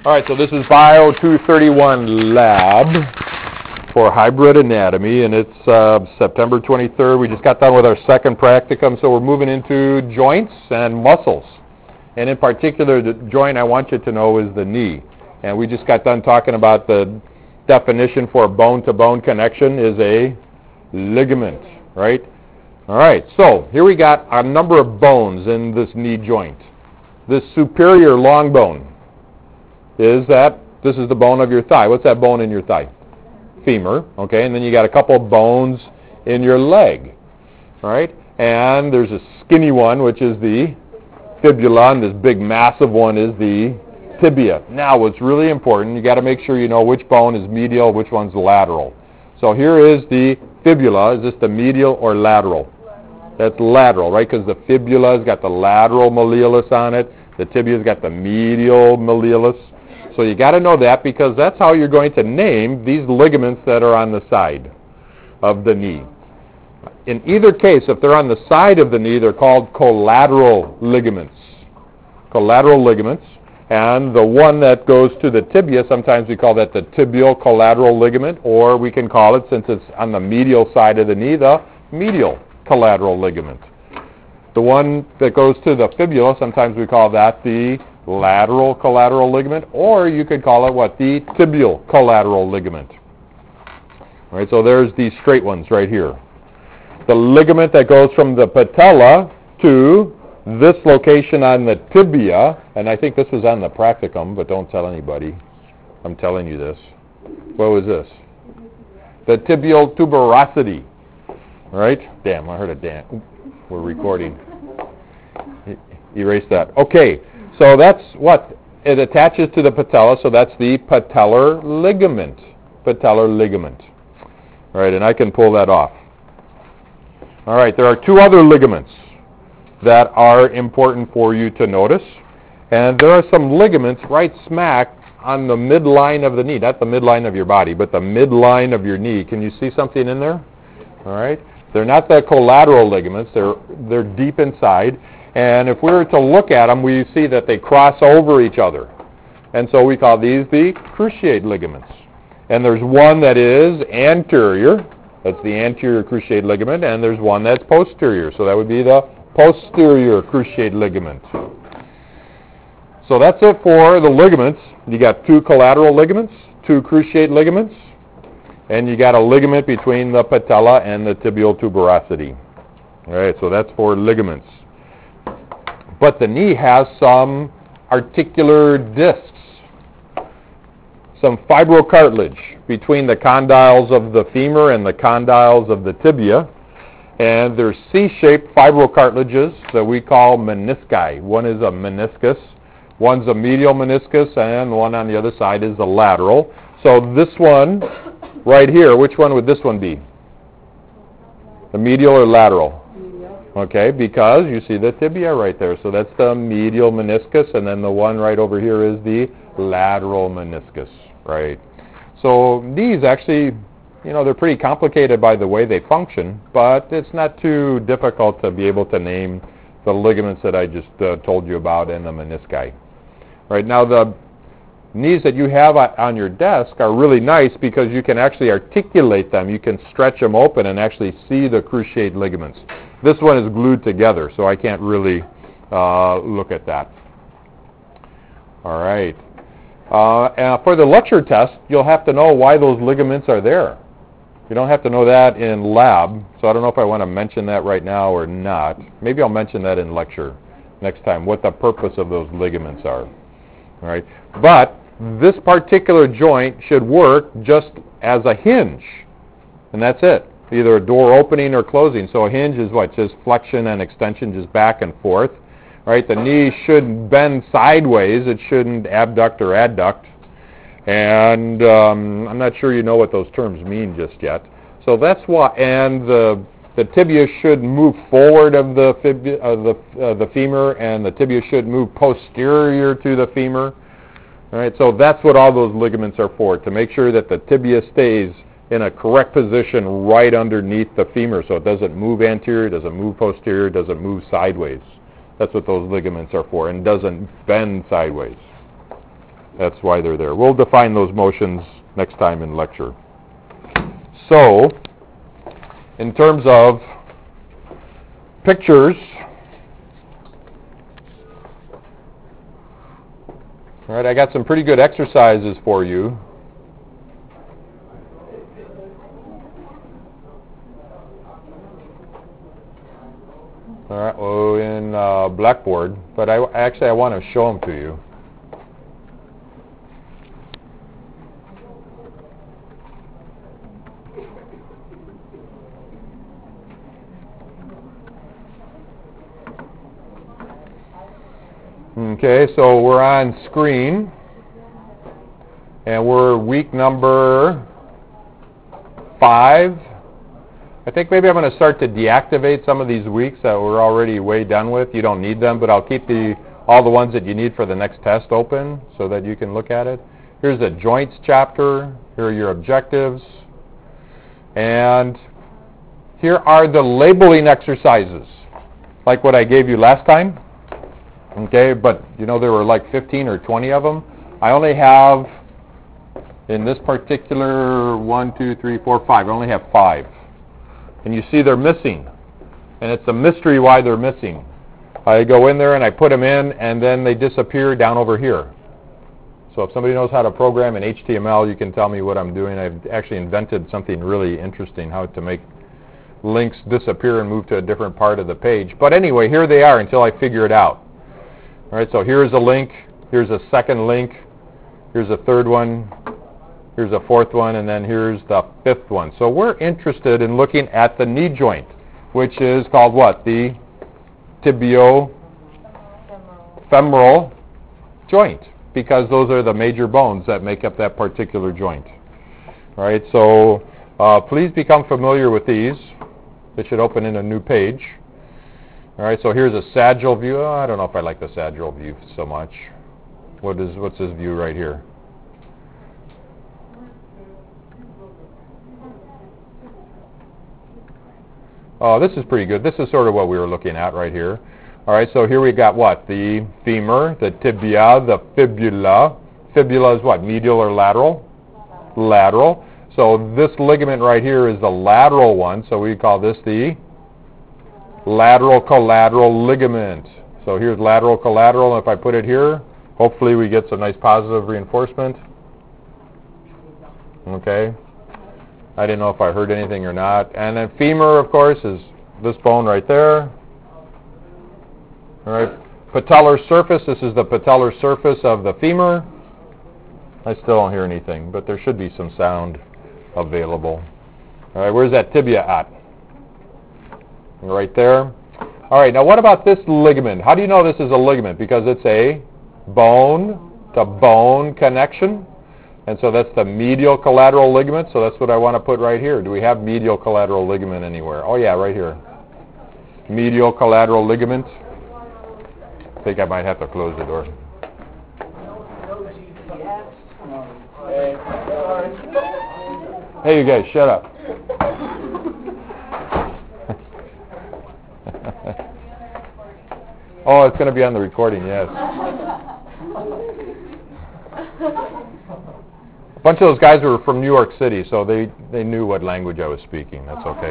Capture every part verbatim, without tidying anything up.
All right, so this is Bio two thirty-one Lab for Hybrid Anatomy, and it's uh, September twenty-third. We just got done with our second practicum, so we're moving into joints and muscles. And in particular, the joint I want you to know is the knee. And we just got done talking about the definition for a bone-to-bone connection is a ligament, right? All right, so here we got a number of bones in this knee joint. This superior long bone is that, this is the bone of your thigh. What's that bone in your thigh? Femur, okay, and then you got a couple of bones in your leg, all right? And there's a skinny one, which is the fibula, and this big massive one is the tibia. Now, what's really important, you got to make sure you know which bone is medial, which one's lateral. So here is the fibula. Is this the medial or lateral? That's lateral, right? Because the fibula's got the lateral malleolus on it. The tibia's got the medial malleolus. So you got to know that because that's how you're going to name these ligaments that are on the side of the knee. In either case, if they're on the side of the knee, they're called collateral ligaments. Collateral ligaments. And the one that goes to the tibia, sometimes we call that the tibial collateral ligament, or we can call it, since it's on the medial side of the knee, the medial collateral ligament. The one that goes to the fibula, sometimes we call that the lateral collateral ligament, or you could call it what? The tibial collateral ligament. All right, so there's these straight ones right here. The ligament that goes from the patella to this location on the tibia, and I think this was on the practicum, but don't tell anybody. I'm telling you this. What was this? The tibial tuberosity. All right? Damn, I heard a damn. We're recording. Erase that. Okay. So that's what? It attaches to the patella, so that's the patellar ligament. Patellar ligament. All right, and I can pull that off. All right, there are two other ligaments that are important for you to notice. And there are some ligaments right smack on the midline of the knee. Not the midline of your body, but the midline of your knee. Can you see something in there? All right. They're not the collateral ligaments. They're, they're deep inside. And if we were to look at them, we see that they cross over each other. And so we call these the cruciate ligaments. And there's one that is anterior. That's the anterior cruciate ligament. And there's one that's posterior. So that would be the posterior cruciate ligament. So that's it for the ligaments. You got two collateral ligaments, two cruciate ligaments, and you got a ligament between the patella and the tibial tuberosity. All right, so that's for ligaments. But the knee has some articular discs, some fibrocartilage between the condyles of the femur and the condyles of the tibia. And there's C-shaped fibrocartilages that we call menisci. One is a meniscus, one's a medial meniscus, and one on the other side is a lateral. So this one right here, which one would this one be? The medial or lateral? Medial. Okay, because you see the tibia right there. So that's the medial meniscus, and then the one right over here is the lateral meniscus, right? So these actually, you know, they're pretty complicated by the way they function, but it's not too difficult to be able to name the ligaments that I just uh, told you about and the menisci. Right, now the knees that you have on your desk are really nice because you can actually articulate them. You can stretch them open and actually see the cruciate ligaments. This one is glued together, so I can't really uh, look at that. All right. Uh, and for the lecture test, you'll have to know why those ligaments are there. You don't have to know that in lab, so I don't know if I want to mention that right now or not. Maybe I'll mention that in lecture next time, what the purpose of those ligaments are. All right. But this particular joint should work just as a hinge, and that's it. Either a door opening or closing. So a hinge is what? Just flexion and extension, just back and forth. Right? The knee shouldn't bend sideways. It shouldn't abduct or adduct. And um, I'm not sure you know what those terms mean just yet. So that's why. And the the tibia should move forward of the fib, uh, the uh, the femur, and the tibia should move posterior to the femur. All right. So that's what all those ligaments are for, to make sure that the tibia stays in a correct position right underneath the femur, so it doesn't move anterior, doesn't move posterior, doesn't move sideways. That's what those ligaments are for, and doesn't bend sideways. That's why they're there. We'll define those motions next time in lecture. So, in terms of pictures, all right, I got some pretty good exercises for you. All right, well, in uh, Blackboard, but I actually I want to show them to you. Okay, so we're on screen, and we're week number five. I think maybe I'm going to start to deactivate some of these weeks that we're already way done with. You don't need them, but I'll keep the all the ones that you need for the next test open so that you can look at it. Here's the joints chapter. Here are your objectives. And here are the labeling exercises, like what I gave you last time. Okay, but you know there were like fifteen or twenty of them. I only have, in this particular one, two, three, four, five, I only have five. And you see they're missing. And it's a mystery why they're missing. I go in there and I put them in, and then they disappear down over here. So if somebody knows how to program in H T M L, you can tell me what I'm doing. I've actually invented something really interesting, how to make links disappear and move to a different part of the page. But anyway, here they are until I figure it out. All right, so here's a link. Here's a second link. Here's a third one. Here's a fourth one, and then here's the fifth one. So we're interested in looking at the knee joint, which is called what? The tibio-femoral joint, because those are the major bones that make up that particular joint. All right, so uh, please become familiar with these. They should open in a new page. All right, so here's a sagittal view. Oh, I don't know if I like the sagittal view so much. What is what's this view right here? Oh, this is pretty good. This is sort of what we were looking at right here. All right, so here we got what? The femur, the tibia, the fibula. Fibula is what? Medial or lateral? Lateral. So this ligament right here is the lateral one, so we call this the lateral collateral ligament. So here's lateral collateral, and if I put it here, hopefully we get some nice positive reinforcement. Okay. I didn't know if I heard anything or not. And then femur, of course, is this bone right there. All right. Patellar surface, this is the patellar surface of the femur. I still don't hear anything, but there should be some sound available. All right, where's that tibia at? Right there. All right, now what about this ligament? How do you know this is a ligament? Because it's a bone-to-bone connection. And so that's the medial collateral ligament, so that's what I want to put right here. Do we have medial collateral ligament anywhere? Oh, yeah, right here. Medial collateral ligament. I think I might have to close the door. Hey, you guys, shut up. Oh, it's going to be on the recording, yes. A bunch of those guys were from New York City, so they, they knew what language I was speaking. That's okay.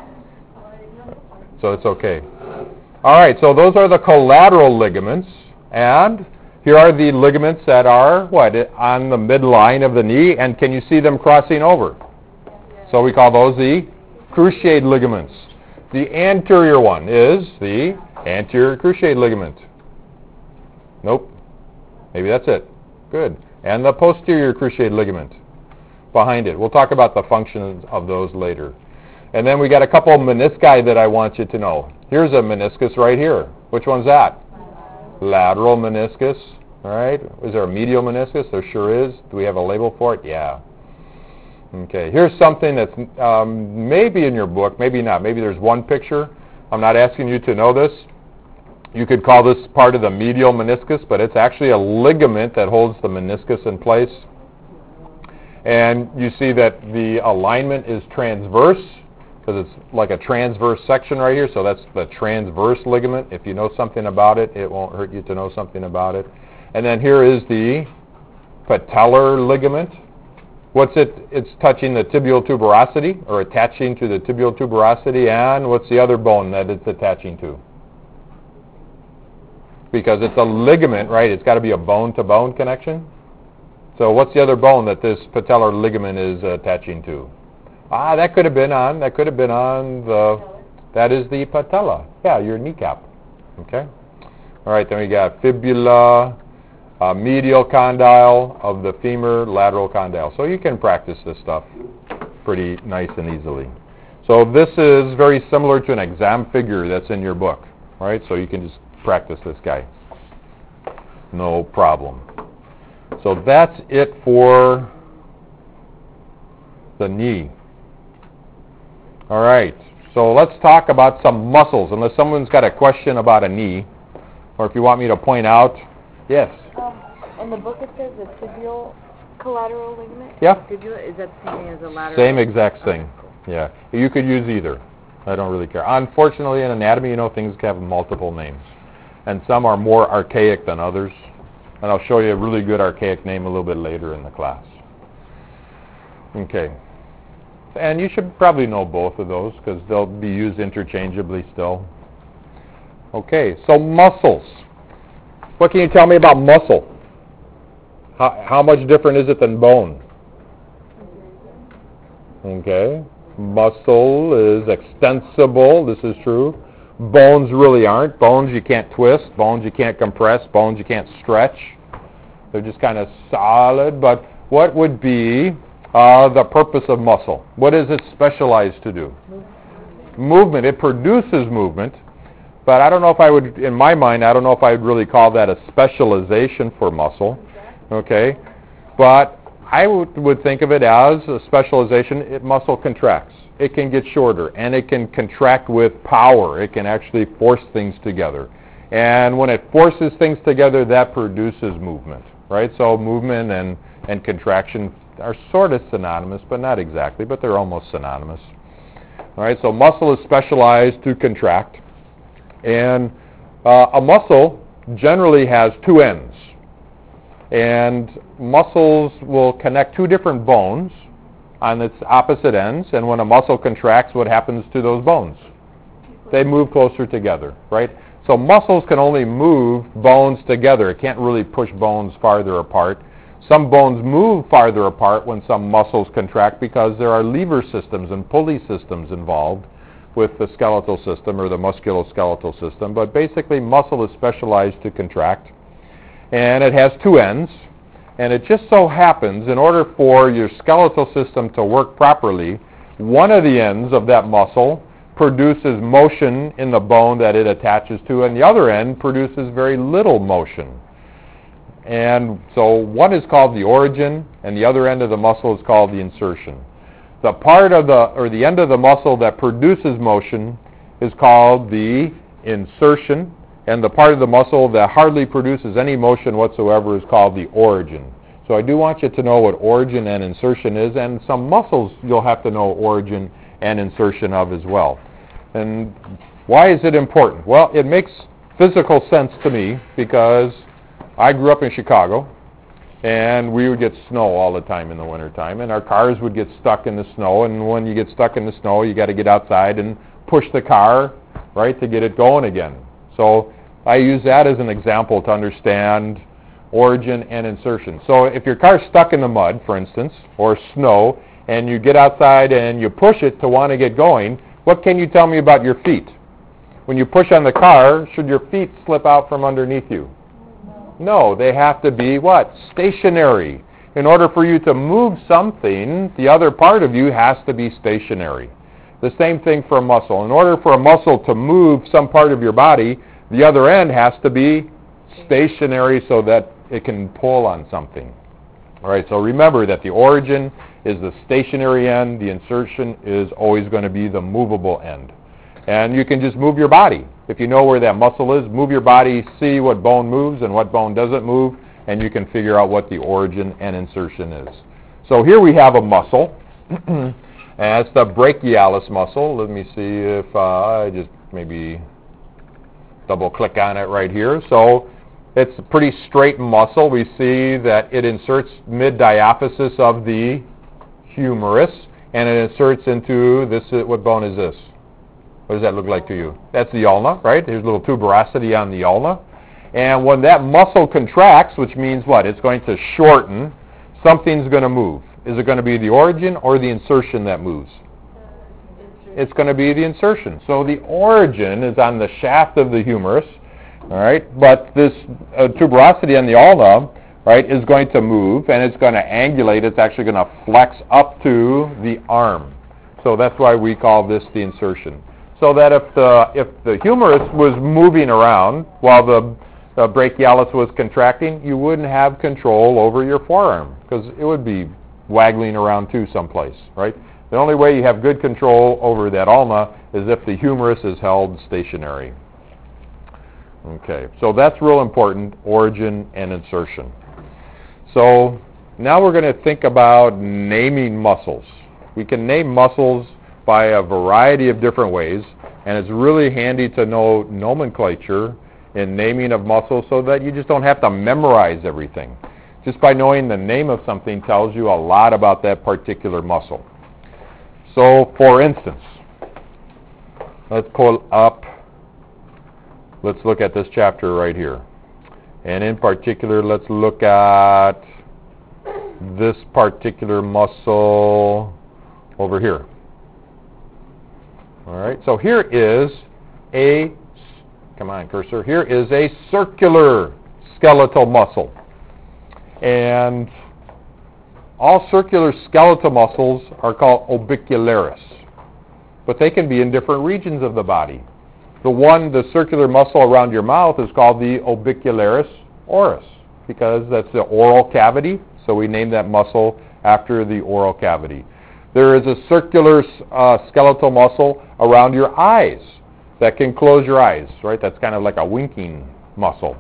So it's okay. All right, so those are the collateral ligaments, and here are the ligaments that are, what, on the midline of the knee, and can you see them crossing over? So we call those the cruciate ligaments. The anterior one is the anterior cruciate ligament. Nope. Maybe that's it. Good. And the posterior cruciate ligament behind it. We'll talk about the functions of those later. And then we got a couple of menisci that I want you to know. Here's a meniscus right here. Which one's that? Lateral meniscus. All right. Is there a medial meniscus? There sure is. Do we have a label for it? Yeah. Okay. Here's something that's um, maybe in your book, maybe not. Maybe there's one picture. I'm not asking you to know this. You could call this part of the medial meniscus, but it's actually a ligament that holds the meniscus in place. And you see that the alignment is transverse, because it's like a transverse section right here, so that's the transverse ligament. If you know something about it, it won't hurt you to know something about it. And then here is the patellar ligament. What's it? It's touching the tibial tuberosity, or attaching to the tibial tuberosity, and what's the other bone that it's attaching to? Because it's a ligament, right? It's got to be a bone-to-bone connection. So what's the other bone that this patellar ligament is attaching to? Ah, that could have been on, that could have been on the, that is the patella. Yeah, your kneecap. Okay? All right, then we got fibula, uh, medial condyle of the femur, lateral condyle. So you can practice this stuff pretty nice and easily. So this is very similar to an exam figure that's in your book, right? So you can just practice this guy. No problem. So that's it for the knee. All right. So let's talk about some muscles, unless someone's got a question about a knee, or if you want me to point out. Yes? Um, in the book it says the tibial collateral ligament. Yeah. Fibula, is that the same thing as a lateral? Same exact thing. Yeah. You could use either. I don't really care. Unfortunately, in anatomy, you know, things have multiple names. And some are more archaic than others. And I'll show you a really good archaic name a little bit later in the class. Okay. And you should probably know both of those because they'll be used interchangeably still. Okay, so muscles. What can you tell me about muscle? How, how much different is it than bone? Okay. Muscle is extensible. This is true. Bones really aren't. Bones you can't twist. Bones you can't compress. Bones you can't stretch. They're just kind of solid. But what would be uh, the purpose of muscle? What is it specialized to do? Movement. It produces movement. But I don't know if I would, in my mind, I don't know if I would really call that a specialization for muscle. Okay? But I would, would think of it as a specialization. It muscle contracts. It can get shorter, and it can contract with power. It can actually force things together. And when it forces things together, that produces movement, right? So movement and, and contraction are sort of synonymous, but not exactly, but they're almost synonymous. All right, so muscle is specialized to contract. And uh, a muscle generally has two ends. And muscles will connect two different bones on its opposite ends, and when a muscle contracts, what happens to those bones? They move closer together, right? So muscles can only move bones together. It can't really push bones farther apart. Some bones move farther apart when some muscles contract because there are lever systems and pulley systems involved with the skeletal system or the musculoskeletal system. But basically, muscle is specialized to contract, and it has two ends. And it just so happens, in order for your skeletal system to work properly, one of the ends of that muscle produces motion in the bone that it attaches to, and the other end produces very little motion. And so one is called the origin, and the other end of the muscle is called the insertion. The part of the, or the end of the muscle that produces motion is called the insertion, and the part of the muscle that hardly produces any motion whatsoever is called the origin. So I do want you to know what origin and insertion is, and some muscles you'll have to know origin and insertion of as well. And why is it important? Well, it makes physical sense to me because I grew up in Chicago, and we would get snow all the time in the wintertime, and our cars would get stuck in the snow, and when you get stuck in the snow, you got to get outside and push the car, right, to get it going again. So I use that as an example to understand origin and insertion. So if your car's stuck in the mud, for instance, or snow, and you get outside and you push it to want to get going, what can you tell me about your feet? When you push on the car, should your feet slip out from underneath you? No, they have to be what? Stationary. In order for you to move something, the other part of you has to be stationary. The same thing for a muscle. In order for a muscle to move some part of your body, the other end has to be stationary so that it can pull on something. All right, so remember that the origin is the stationary end. The insertion is always going to be the movable end. And you can just move your body. If you know where that muscle is, move your body, see what bone moves and what bone doesn't move, and you can figure out what the origin and insertion is. So here we have a muscle. And it's the brachialis muscle. Let me see if uh, I just maybe double click on it right here. So It's a pretty straight muscle. We see that it inserts mid-diaphysis of the humerus, and it inserts into this. What bone is this? What does that look like to you? That's the ulna, right? There's a little tuberosity on the ulna. And when that muscle contracts, which means what? It's going to shorten, something's going to move. Is it going to be the origin or the insertion that moves? It's going to be the insertion. So the origin is on the shaft of the humerus, all right? But this uh, tuberosity on the ulna, right, is going to move, and it's going to angulate. It's actually going to flex up to the arm. So that's why we call this the insertion. So that if the if the humerus was moving around while the uh, brachialis was contracting, you wouldn't have control over your forearm because it would be waggling around too someplace, right? The only way you have good control over that ulna is if the humerus is held stationary. Okay, so that's real important, origin and insertion. So now we're going to think about naming muscles. We can name muscles by a variety of different ways, and it's really handy to know nomenclature in naming of muscles so that you just don't have to memorize everything. Just by knowing the name of something tells you a lot about that particular muscle. So, for instance, let's pull up, let's look at this chapter right here. And in particular, let's look at this particular muscle over here. All right, so here is a, come on cursor, here is a circular skeletal muscle. And all circular skeletal muscles are called orbicularis, but they can be in different regions of the body. The one, the circular muscle around your mouth is called the orbicularis oris, because that's the oral cavity, so we named that muscle after the oral cavity. There is a circular uh, skeletal muscle around your eyes that can close your eyes, right? That's kind of like a winking muscle.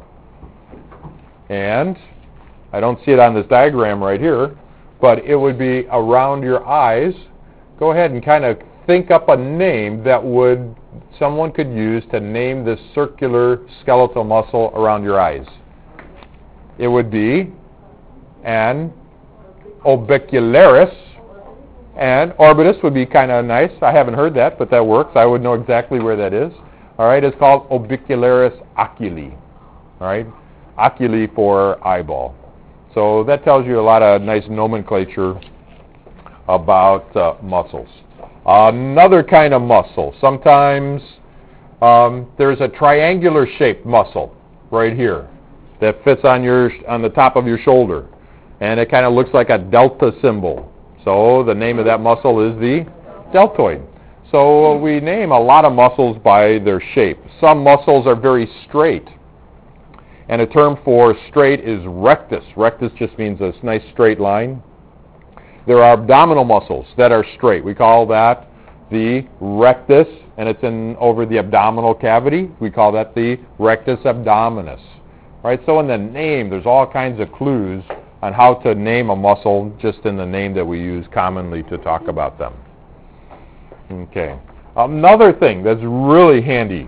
And I don't see it on this diagram right here, but it would be around your eyes. Go ahead and kind of think up a name that would someone could use to name this circular skeletal muscle around your eyes. It would be an orbicularis, and orbitus would be kind of nice. I haven't heard that, but that works. I would know exactly where that is. All right, it's called orbicularis oculi. All right, oculi for eyeball. So that tells you a lot of nice nomenclature about uh, muscles. Another kind of muscle. Sometimes um, there's a triangular shaped muscle right here that fits on your on the top of your shoulder, and it kind of looks like a delta symbol. So the name of that muscle is the deltoid. So we name a lot of muscles by their shape. Some muscles are very straight. And a term for straight is rectus. Rectus just means a nice straight line. There are abdominal muscles that are straight. We call that the rectus, and it's in over the abdominal cavity. We call that the rectus abdominis. Right? So in the name, there's all kinds of clues on how to name a muscle just in the name that we use commonly to talk about them. Okay. Another thing that's really handy,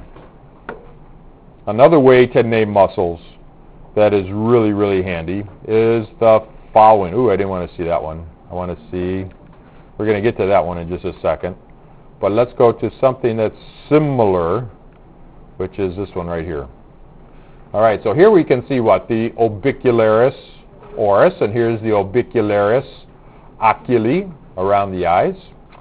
another way to name muscles that is really, really handy is the following. Ooh, I didn't want to see that one. I want to see, we're going to get to that one in just a second. But let's go to something that's similar, which is this one right here. All right, so here we can see what? The orbicularis oris, and here's the orbicularis oculi around the eyes.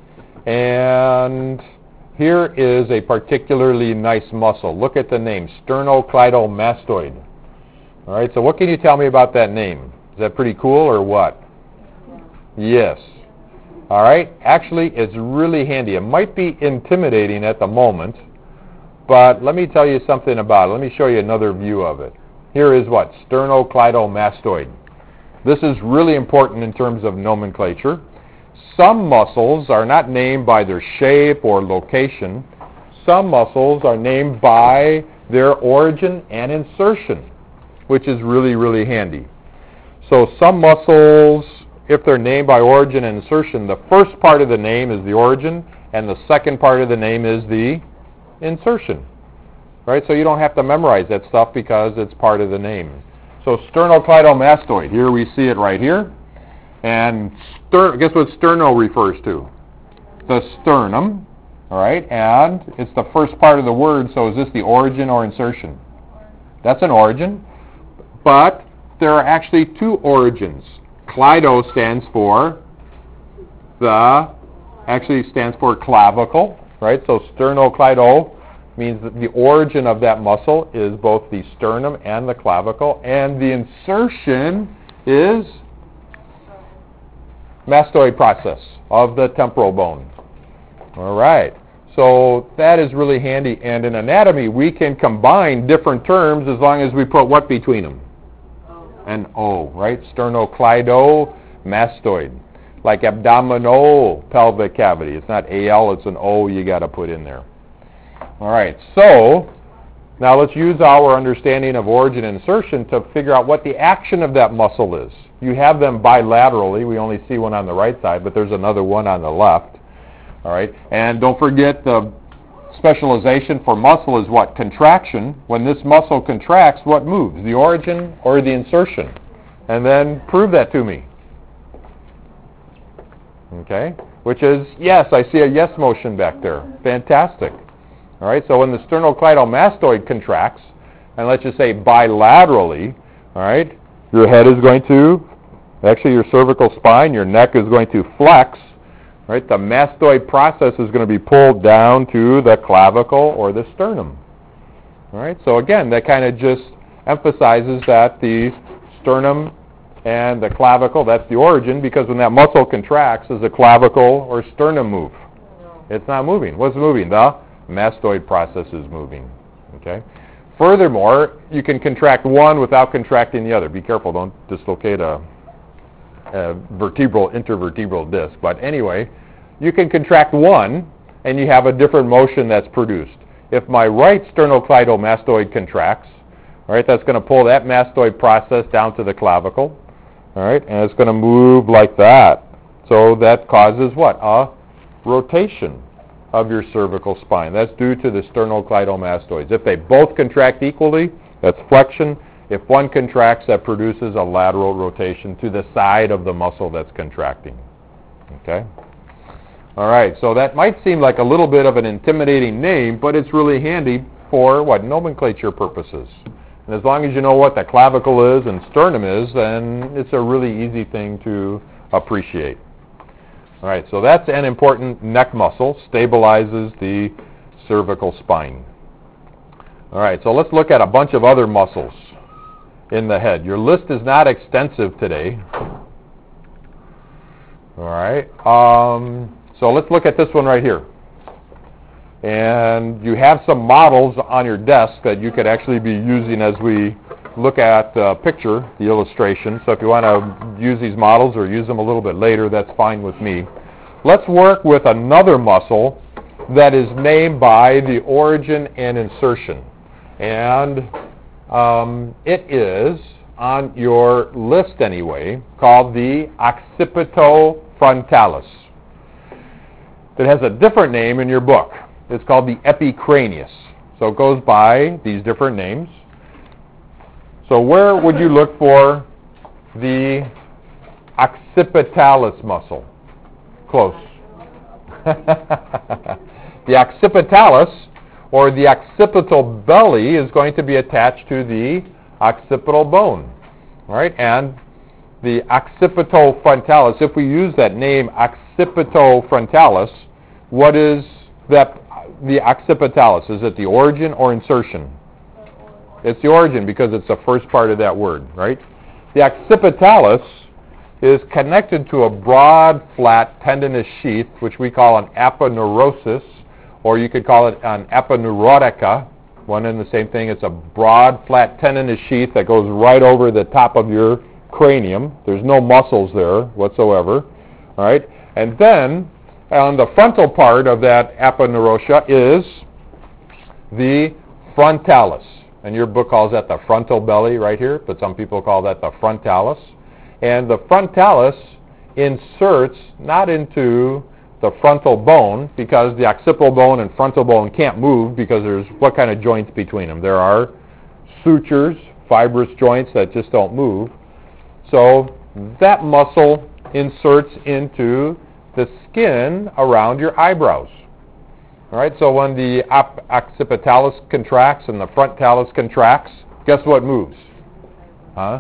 And here is a particularly nice muscle. Look at the name, sternocleidomastoid. All right, so what can you tell me about that name? Is that pretty cool or what? Yes. All right, actually, it's really handy. It might be intimidating at the moment, but let me tell you something about it. Let me show you another view of it. Here is what? Sternocleidomastoid. This is really important in terms of nomenclature. Some muscles are not named by their shape or location. Some muscles are named by their origin and insertion, which is really, really handy. So some muscles, if they're named by origin and insertion, the first part of the name is the origin, and the second part of the name is the insertion. right? So you don't have to memorize that stuff because it's part of the name. So sternocleidomastoid, here we see it right here. And ster- guess what sterno refers to? The sternum, all right? And it's the first part of the word, so is this the origin or insertion? That's an origin. But there are actually two origins. Cleido stands for the, actually stands for clavicle, right? So sternocleido means that the origin of that muscle is both the sternum and the clavicle, and the insertion is mastoid process of the temporal bone. All right. So that is really handy, and in anatomy we can combine different terms as long as we put what between them? An O, right? Sternocleidomastoid. Like abdominal pelvic cavity. It's not A L, it's an O you got to put in there. All right, so now let's use our understanding of origin and insertion to figure out what the action of that muscle is. You have them bilaterally. We only see one on the right side, but there's another one on the left. All right, and don't forget the specialization for muscle is what? Contraction. When this muscle contracts, what moves? The origin or the insertion? And then prove that to me. Okay, which is yes. I see a yes motion back there. Fantastic. All right, so when the sternocleidomastoid contracts, and let's just say bilaterally, all right, your head is going to, actually your cervical spine, your neck is going to flex, right? The mastoid process is going to be pulled down to the clavicle or the sternum. All right, so again, that kind of just emphasizes that the sternum and the clavicle, that's the origin, because when that muscle contracts, does the clavicle or sternum move? It's not moving. What's moving? The mastoid process is moving. Okay. Furthermore, you can contract one without contracting the other. Be careful, don't dislocate a, a vertebral, intervertebral disc. But anyway, you can contract one, and you have a different motion that's produced. If my right sternocleidomastoid contracts, all right, that's going to pull that mastoid process down to the clavicle, all right, and it's going to move like that. So that causes what? A rotation of your cervical spine. That's due to the sternocleidomastoids. If they both contract equally, that's flexion. If one contracts, that produces a lateral rotation to the side of the muscle that's contracting. Okay? All right, so that might seem like a little bit of an intimidating name, but it's really handy for, what, nomenclature purposes. And as long as you know what the clavicle is and sternum is, then it's a really easy thing to appreciate. All right, so that's an important neck muscle, stabilizes the cervical spine. All right, so let's look at a bunch of other muscles in the head. Your list is not extensive today. All right, um, so let's look at this one right here. And you have some models on your desk that you could actually be using as we look at the picture, the illustration. So if you want to use these models or use them a little bit later, that's fine with me. Let's work with another muscle that is named by the origin and insertion. And um, it is, on your list anyway, called the occipitofrontalis. It has a different name in your book. It's called the epicranius. So it goes by these different names. So where would you look for the occipitalis muscle? Close. The occipitalis, or the occipital belly, is going to be attached to the occipital bone. All right, and the occipitofrontalis, if we use that name occipitofrontalis, what is that? The occipitalis, is it the origin or insertion? It's the origin because it's the first part of that word, right? The occipitalis is connected to a broad, flat, tendinous sheath, which we call an aponeurosis, or you could call it an aponeurotica, one and the same thing. It's a broad, flat, tendinous sheath that goes right over the top of your cranium. There's no muscles there whatsoever, all right? And then on the frontal part of that aponeurosia is the frontalis. And your book calls that the frontal belly right here, but some people call that the frontalis. And the frontalis inserts not into the frontal bone, because the occipital bone and frontal bone can't move because there's what kind of joints between them? There are sutures, fibrous joints that just don't move. So that muscle inserts into the skin around your eyebrows. All right, so when the op- occipitalis contracts and the frontalis contracts, guess what moves? Huh?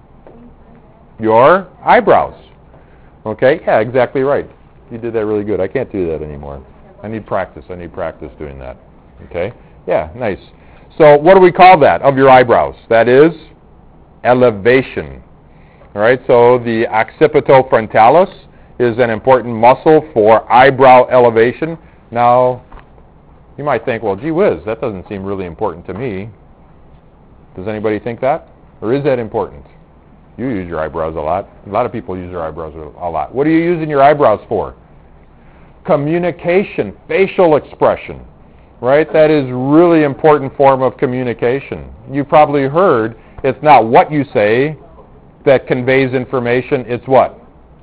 Your eyebrows. Okay, yeah, exactly right. You did that really good. I can't do that anymore. I need practice. I need practice doing that. Okay? Yeah, nice. So what do we call that of your eyebrows? That is elevation. All right, so the occipitofrontalis is an important muscle for eyebrow elevation. Now, you might think, well, gee whiz, that doesn't seem really important to me. Does anybody think that? Or is that important? You use your eyebrows a lot. A lot of people use their eyebrows a lot. What are you using your eyebrows for? Communication, facial expression, right? That is really important form of communication. You probably heard it's not what you say that conveys information, it's what?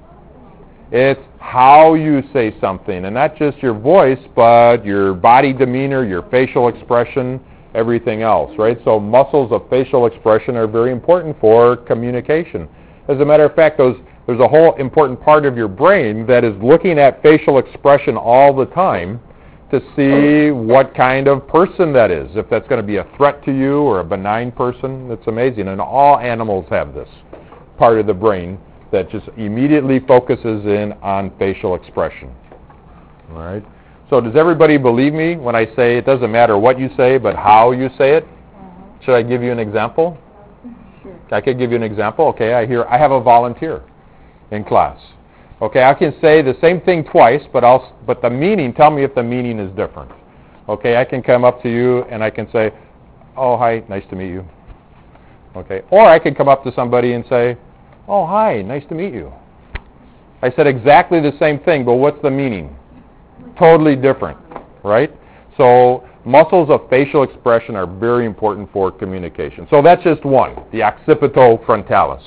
It's how you say something, and not just your voice, but your body demeanor, your facial expression, everything else, right? So muscles of facial expression are very important for communication. As a matter of fact, those, there's a whole important part of your brain that is looking at facial expression all the time to see what kind of person that is, if that's going to be a threat to you or a benign person. It's amazing, and all animals have this part of the brain that just immediately focuses in on facial expression. All right? So does everybody believe me when I say it doesn't matter what you say, but how you say it? Uh-huh. Should I give you an example? Sure. I could give you an example. Okay, I hear I have a volunteer in class. Okay, I can say the same thing twice, but I'll but the meaning, tell me if the meaning is different. Okay, I can come up to you and I can say, "Oh, hi, nice to meet you." Okay, or I can come up to somebody and say, "Oh, hi, nice to meet you." I said exactly the same thing, but what's the meaning? Totally different, right? So muscles of facial expression are very important for communication. So that's just one, the occipitofrontalis.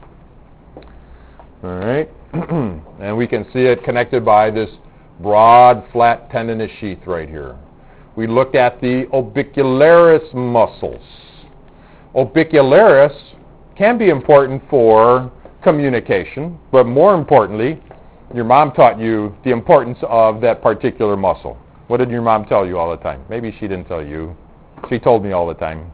All right? And we can see it connected by this broad, flat tendinous sheath right here. We looked at the orbicularis muscles. Orbicularis can be important for communication, but more importantly, your mom taught you the importance of that particular muscle. What did your mom tell you all the time? Maybe she didn't tell you. She told me all the time.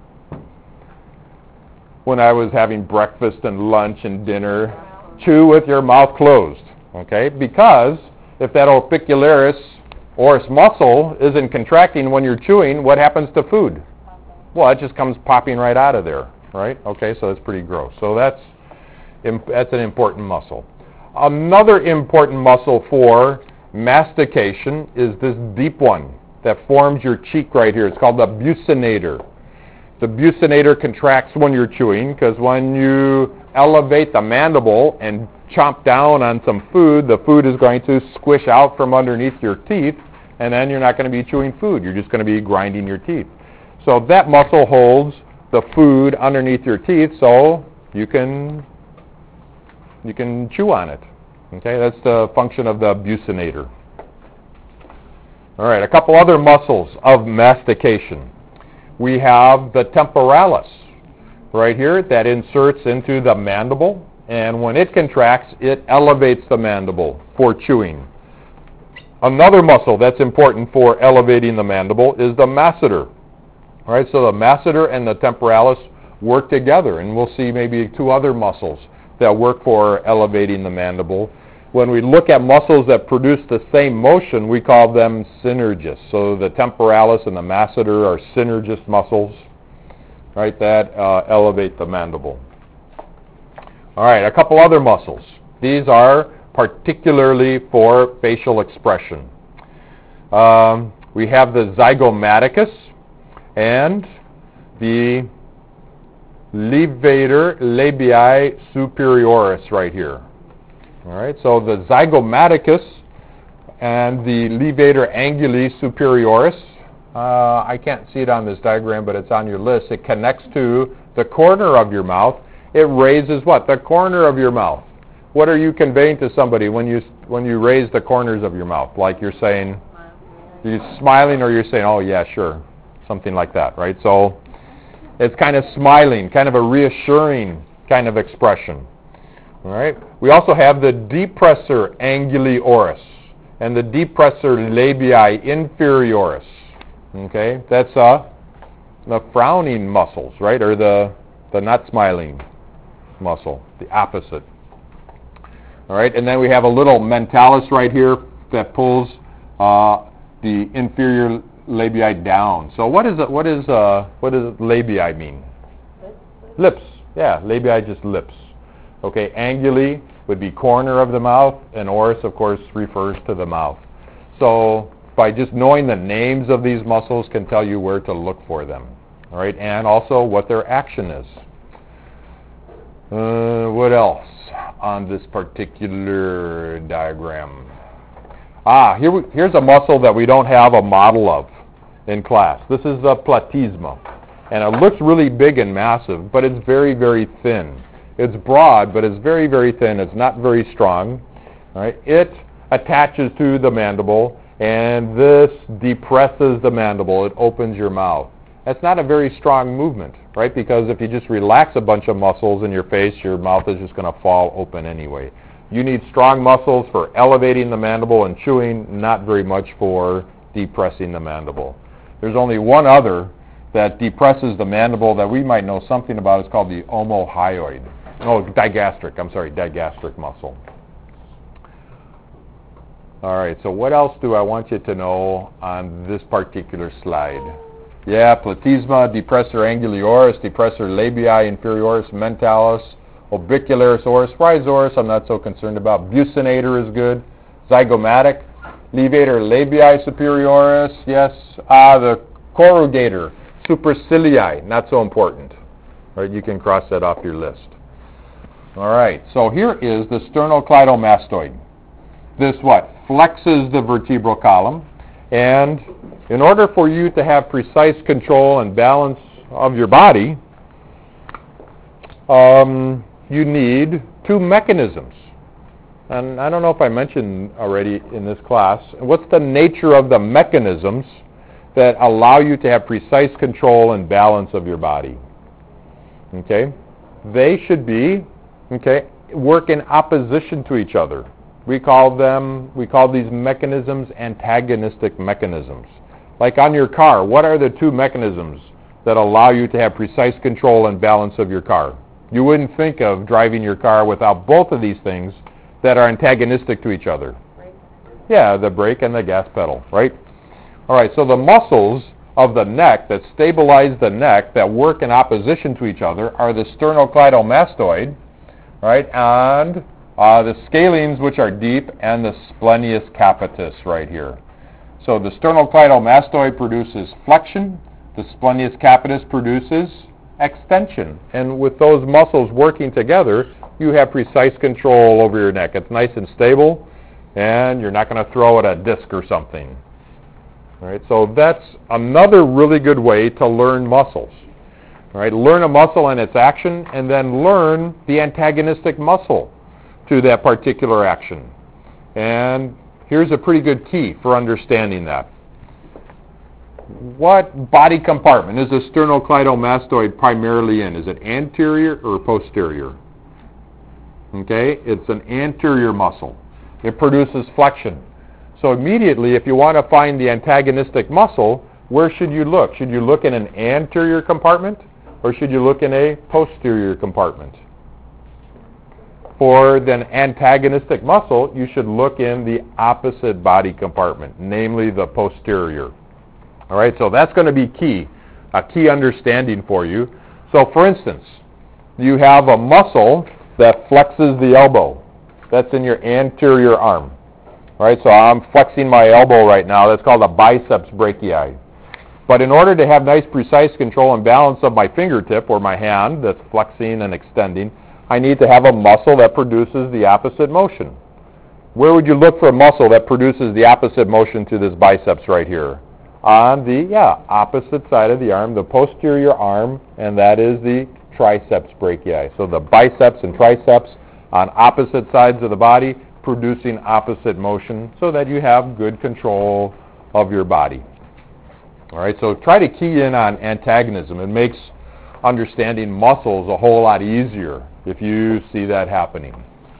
When I was having breakfast and lunch and dinner, chew with your mouth closed, okay? Because if that orbicularis oris muscle isn't contracting when you're chewing, what happens to food? Well, it just comes popping right out of there, right? Okay, so that's pretty gross. So that's that's an important muscle. Another important muscle for mastication is this deep one that forms your cheek right here. It's called the buccinator. The buccinator contracts when you're chewing because when you elevate the mandible and chomp down on some food, the food is going to squish out from underneath your teeth, and then you're not going to be chewing food. You're just going to be grinding your teeth. So that muscle holds the food underneath your teeth so you can you can chew on it. Okay, that's the function of the buccinator. All right, a couple other muscles of mastication. We have the temporalis right here that inserts into the mandible, and when it contracts, it elevates the mandible for chewing. Another muscle that's important for elevating the mandible is the masseter. All right, so the masseter and the temporalis work together, and we'll see maybe two other muscles that work for elevating the mandible. When we look at muscles that produce the same motion, we call them synergists. So the temporalis and the masseter are synergist muscles, right, that uh, elevate the mandible. All right, a couple other muscles. These are particularly for facial expression. Um, we have the zygomaticus and the levator labii superioris right here. All right, so the zygomaticus and the levator anguli superioris, uh, I can't see it on this diagram, but it's on your list. It connects to the corner of your mouth. It raises what? The corner of your mouth. what are you conveying to somebody when you when you raise the corners of your mouth? Like you're saying, you're smiling, or you're saying, oh yeah, sure, something like that, right? So it's kind of smiling, kind of a reassuring kind of expression. All right. We also have the depressor anguli oris and the depressor labii inferioris. Okay, that's uh, the frowning muscles, right, or the the not smiling muscle, the opposite. All right, and then we have a little mentalis right here that pulls uh, the inferior labii down. So what is it? What is uh, what does labii mean? Lips. Yeah, labii just lips. Okay, anguli would be corner of the mouth, and oris, of course, refers to the mouth. So by just knowing the names of these muscles can tell you where to look for them. All right, and also what their action is. Uh, what else on this particular diagram? Ah, here we, here's a muscle that we don't have a model of in class. This is the platysma. And it looks really big and massive, but it's very, very thin. It's broad, but it's very, very thin. It's not very strong. All right? It attaches to the mandible, and this depresses the mandible. It opens your mouth. That's not a very strong movement, right? Because if you just relax a bunch of muscles in your face, your mouth is just going to fall open anyway. You need strong muscles for elevating the mandible and chewing, not very much for depressing the mandible. There's only one other that depresses the mandible that we might know something about. It's called the omohyoid. Oh, digastric. I'm sorry, digastric muscle. All right, so what else do I want you to know on this particular slide? Yeah, platysma, depressor anguli oris, depressor labii inferioris, mentalis, orbicularis oris, rhizoris I'm not so concerned about. Buccinator is good. Zygomatic, levator labii superioris, yes. Ah, the corrugator, supercilii, not so important. All right, you can cross that off your list. All right, so here is the sternocleidomastoid. This what? Flexes the vertebral column, and in order for you to have precise control and balance of your body, um, you need two mechanisms. And I don't know if I mentioned already in this class, what's the nature of the mechanisms that allow you to have precise control and balance of your body? Okay? They should be, okay, work in opposition to each other. We call them, we call these mechanisms antagonistic mechanisms. Like on your car, what are the two mechanisms that allow you to have precise control and balance of your car? You wouldn't think of driving your car without both of these things that are antagonistic to each other. Brake. Yeah, the brake and the gas pedal, right? All right, so the muscles of the neck that stabilize the neck that work in opposition to each other are the sternocleidomastoid, right, and uh, the scalenes, which are deep, and the splenius capitis right here. So the sternocleidomastoid produces flexion, the splenius capitis produces extension. And with those muscles working together, you have precise control over your neck. It's nice and stable, and you're not going to throw at a disc or something. All right, so that's another really good way to learn muscles. All right, learn a muscle and its action, and then learn the antagonistic muscle to that particular action. And here's a pretty good key for understanding that. What body compartment is the sternocleidomastoid primarily in? Is it anterior or posterior? Okay, it's an anterior muscle. It produces flexion. So immediately, if you want to find the antagonistic muscle, where should you look? Should you look in an anterior compartment, or should you look in a posterior compartment? For the antagonistic muscle, you should look in the opposite body compartment, namely the posterior. All right, so that's going to be key, a key understanding for you. So for instance, you have a muscle that flexes the elbow. That's in your anterior arm. All right, so I'm flexing my elbow right now. That's called a biceps brachii. But in order to have nice, precise control and balance of my fingertip or my hand that's flexing and extending, I need to have a muscle that produces the opposite motion. Where would you look for a muscle that produces the opposite motion to this biceps right here? On the, yeah, opposite side of the arm, the posterior arm, and that is the triceps brachii. So the biceps and triceps on opposite sides of the body, producing opposite motion so that you have good control of your body. All right, so try to key in on antagonism. It makes understanding muscles a whole lot easier if you see that happening.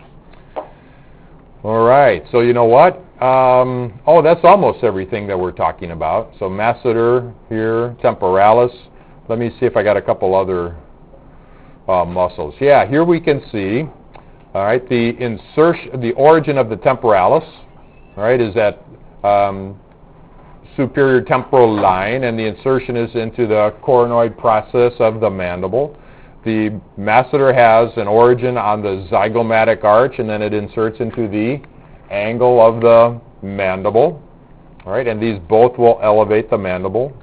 All right, so you know what? Um, oh, that's almost everything that we're talking about. So masseter here, temporalis. Let me see if I got a couple other uh, muscles. Yeah, here we can see, all right, the insertion, the origin of the temporalis, all right, is at um, superior temporal line, and the insertion is into the coronoid process of the mandible. The masseter has an origin on the zygomatic arch, and then it inserts into the angle of the mandible. All right, and these both will elevate the mandible.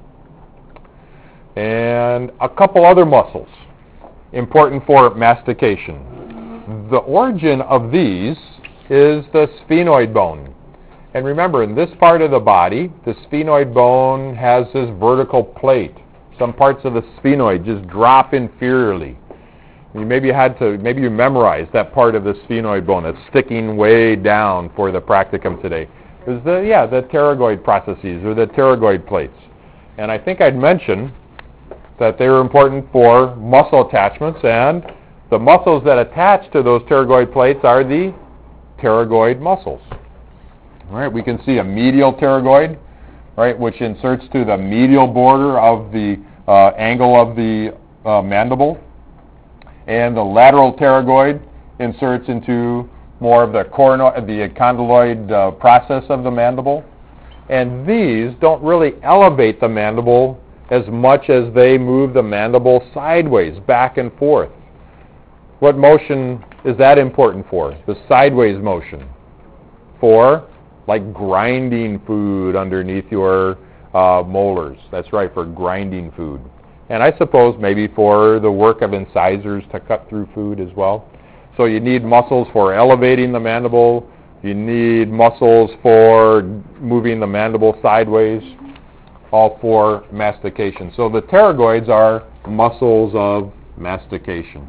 And a couple other muscles important for mastication. The origin of these is the sphenoid bone. And remember, in this part of the body, the sphenoid bone has this vertical plate. Some parts of the sphenoid just drop inferiorly. You maybe had to, maybe you memorized that part of the sphenoid bone that's sticking way down for the practicum today. It was the, yeah, the pterygoid processes, or the pterygoid plates. And I think I'd mention that they were important for muscle attachments, and the muscles that attach to those pterygoid plates are the pterygoid muscles. All right, we can see a medial pterygoid, right, which inserts to the medial border of the uh, angle of the uh, mandible, and the lateral pterygoid inserts into more of the corono- the condyloid uh, process of the mandible. And these don't really elevate the mandible as much as they move the mandible sideways, back and forth. What motion is that important for? The sideways motion. For, like, grinding food underneath your uh, molars. That's right, for grinding food. And I suppose maybe for the work of incisors to cut through food as well. So you need muscles for elevating the mandible. You need muscles for moving the mandible sideways, all for mastication. So the pterygoids are muscles of mastication.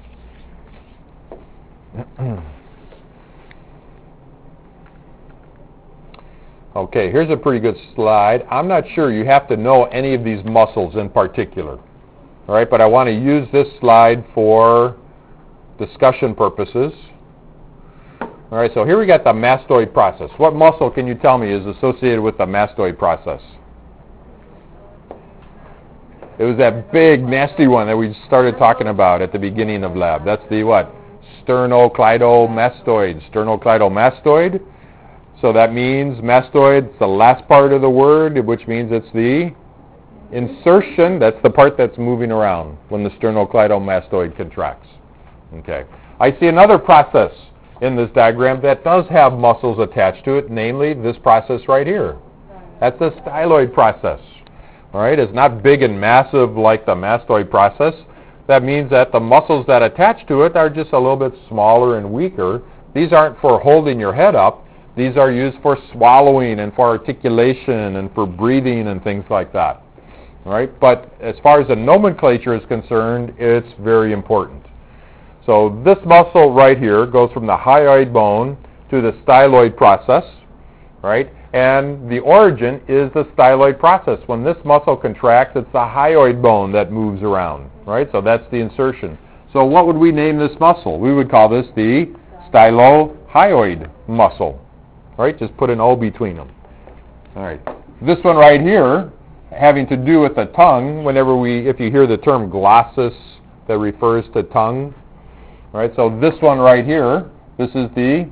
Okay, here's a pretty good slide. I'm not sure you have to know any of these muscles in particular, all right, but I want to use this slide for discussion purposes. All right, so here we got the mastoid process. What muscle, can you tell me, is associated with the mastoid process? It was that big, nasty one that we started talking about at the beginning of lab. That's the what? Sternocleidomastoid. Sternocleidomastoid. So that means mastoid, it's the last part of the word, which means it's the insertion. That's the part that's moving around when the sternocleidomastoid contracts. Okay. I see another process in this diagram that does have muscles attached to it, namely this process right here. That's the styloid process. All right. It's not big and massive like the mastoid process. That means that the muscles that attach to it are just a little bit smaller and weaker. These aren't for holding your head up. These are used for swallowing and for articulation and for breathing and things like that. All right? But as far as the nomenclature is concerned, it's very important. So this muscle right here goes from the hyoid bone to the styloid process, right? And the origin is the styloid process. When this muscle contracts, it's the hyoid bone that moves around, right? So that's the insertion. So what would we name this muscle? We would call this the stylohyoid muscle. Right? Just put an O between them. All right. This one right here, having to do with the tongue, whenever we, if you hear the term glossus that refers to tongue, all right, so this one right here, this is the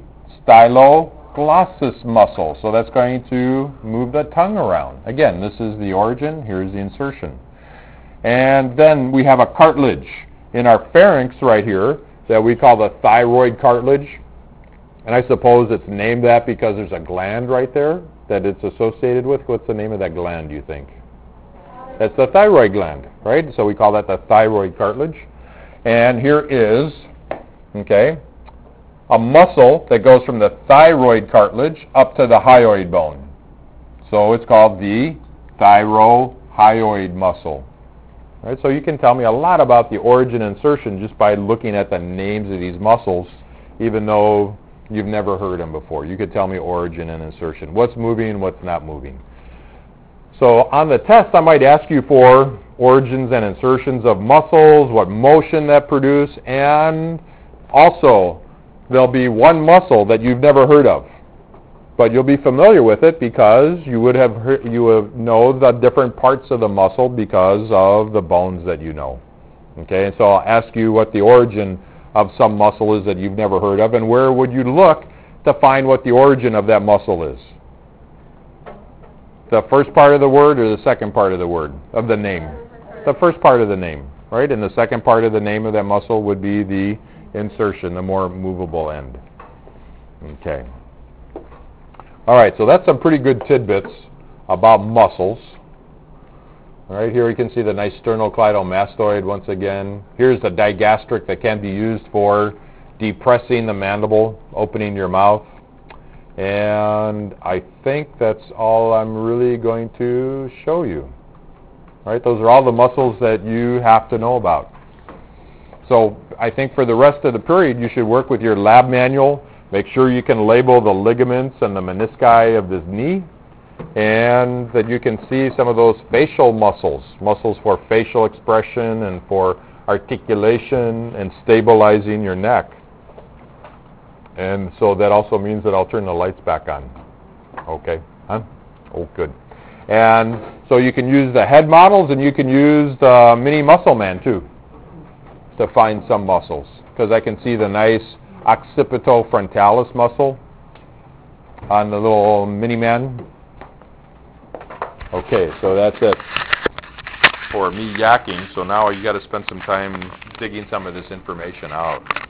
styloglossus muscle. So that's going to move the tongue around. Again, this is the origin. Here's the insertion. And then we have a cartilage in our pharynx right here that we call the thyroid cartilage. And I suppose it's named that because there's a gland right there that it's associated with. What's the name of that gland, do you think? That's the thyroid gland, right? So we call that the thyroid cartilage. And here is, okay, a muscle that goes from the thyroid cartilage up to the hyoid bone. So it's called the thyrohyoid muscle. All right, so you can tell me a lot about the origin and insertion just by looking at the names of these muscles even though you've never heard them before. You could tell me origin and insertion. What's moving, what's not moving. So on the test, I might ask you for origins and insertions of muscles, what motion that produce, and also there'll be one muscle that you've never heard of. But you'll be familiar with it because you would have heard, you would know the different parts of the muscle because of the bones that you know. Okay, and so I'll ask you what the origin of some muscle is that you've never heard of, and where would you look to find what the origin of that muscle is? The first part of the word or the second part of the word, of the name? The first part of the name, right? And the second part of the name of that muscle would be the insertion, the more movable end. Okay. All right, so that's some pretty good tidbits about muscles. All right, here you can see the nice sternocleidomastoid once again. Here's the digastric that can be used for depressing the mandible, opening your mouth. And I think that's all I'm really going to show you. All right, those are all the muscles that you have to know about. So I think for the rest of the period, you should work with your lab manual. Make sure you can label the ligaments and the menisci of this knee, and that you can see some of those facial muscles, muscles for facial expression and for articulation and stabilizing your neck. And so that also means that I'll turn the lights back on. Okay? Huh? Oh, good. And so you can use the head models, and you can use the mini muscle man too to find some muscles, because I can see the nice occipitofrontalis muscle on the little mini man. Okay, so that's it for me yakking. So now you got to spend some time digging some of this information out.